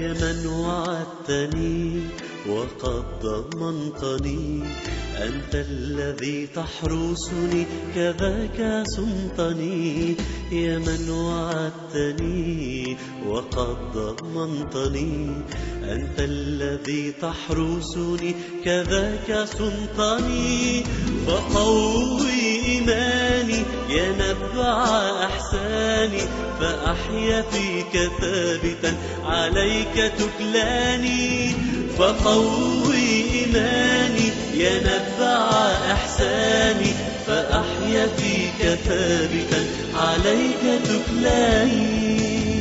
يا من وعدتني وقد ضمنتني، أنت الذي تحرسني كذاك صنتني. يا من وعدتني وقد ضمنتني، أنت الذي تحرسني كذاك صنتني. فقوي إيماني يا نبع أحساني، فأحيا فيك ثابتا عليك تكلاني. فقوي إيماني يا نبع إحساني، فأحيا فيك ثابتا عليك تكلاني.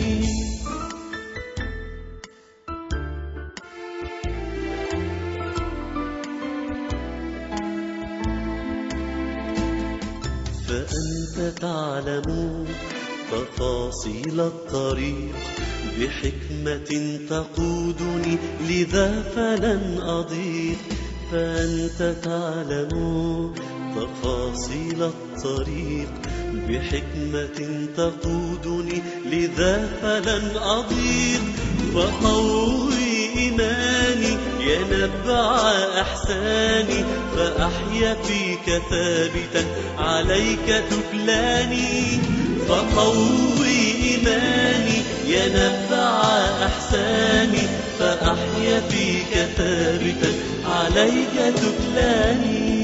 فأنت تعلم تفاصيل الطريق، بحكمة تقودني لذا فلن أضيق. فأنت تعلم تفاصيل الطريق، بحكمة تقودني لذا فلن أضيق. فقوي إيماني يا نبع أحساني، فأحيا فيك ثابتا عليك تكلاني. فقوي إيماني يا نبع أحساني، فأحيا فيك ثابتا عليك تكلاني.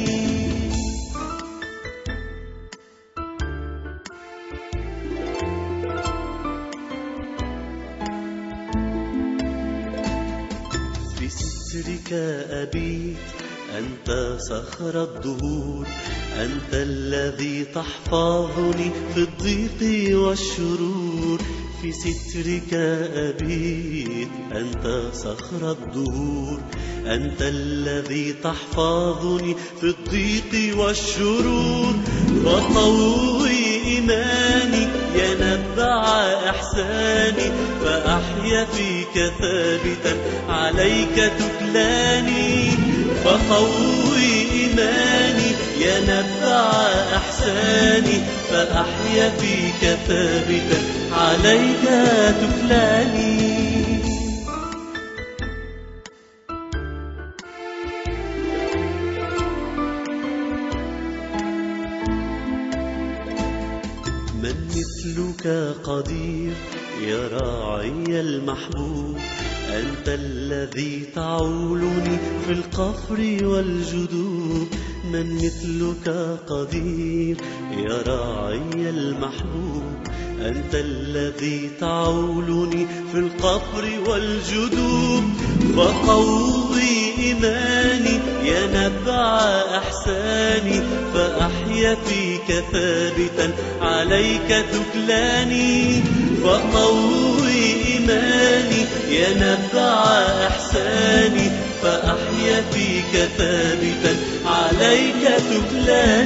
في سترك أبيت، أنت صخر الدهور، أنت الذي تحفظني في الضيق والشرور. في سترك أبيت، أنت صخر الدهور، أنت الذي تحفظني في الضيق والشرور. فقوي إيماني يا نبع إحساني، فأحيا فيك ثابتا عليك تكلاني. فقوي إيماني يا نبع إحساني، فأحيا فيك ثابتا عليك تكلاني. من مثلك قدير يا راعي المحبوب، أنت الذي تعولني في القفر والجدوب. من مثلك قدير يا راعي المحبوب، أنت الذي تعولني في القفر والجدوب. فقوي إيماني يا نبع أحساني، فأحيا فيك ثابتا عليك تكلاني. فقوي إيماني يا نبع إحساني، فأحيا فيك ثابتا عليك تكلاني.